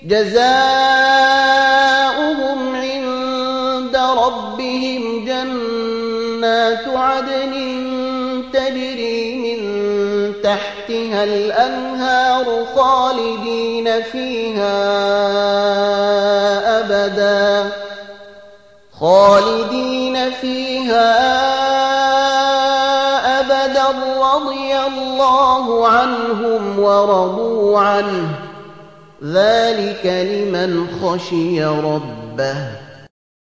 جزاؤهم عند ربهم جنات عدن تجري من تحتها الأنهار خالدين فيها أبدا رضي الله عنهم ورضوا عنه ذلك لمن خشي ربه